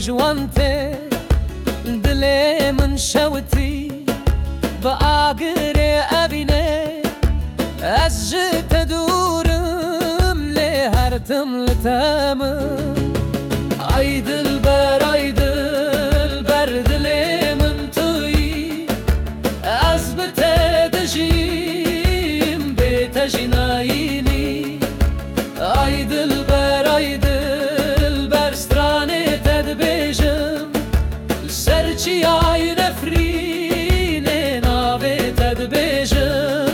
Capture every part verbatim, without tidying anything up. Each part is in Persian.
جوانته دل من شوتی با آگره ابینه از جت دورم لهرتم لتم ای دل بر ای دل بر دل من توی از بته دجیم بته جناینی ای دل بر ای دل بر سترانه تدبیجم سرچی ای نفرینه ناوه تدبیجم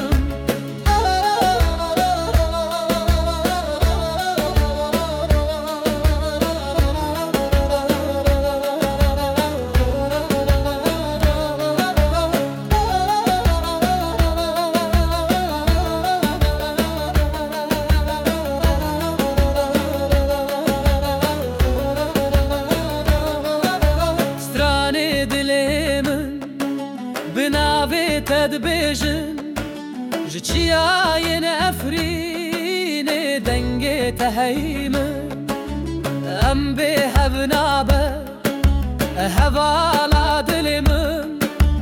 تدبیجن جچیای نفرین دنگ تهیمن ام به هبنابه هوالا دل من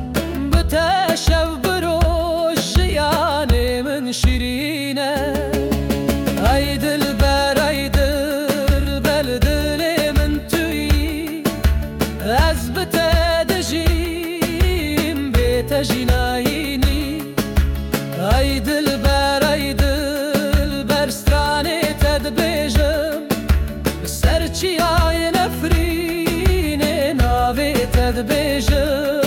بتشب بروش یان من شیرینه ای دل بر ای دل بل دل من توی از بته دجیم بته جناینی ای دل بر ای دل بر سترانه تدبیجم سرچی های نفرینه ناوه تدبیجم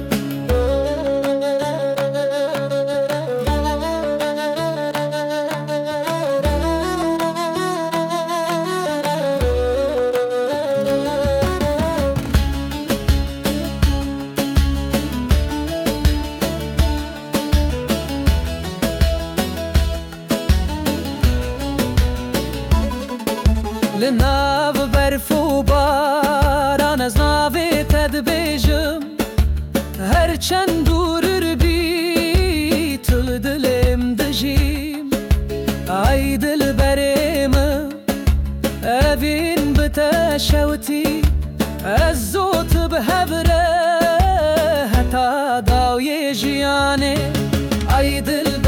لناو برف و باران از ناوی تدبیجم هر چند دور بی تو دلم دجیم ای دل بریم اوین بتا شوتی از زوت به هبره حتا داوی جیانه ای دل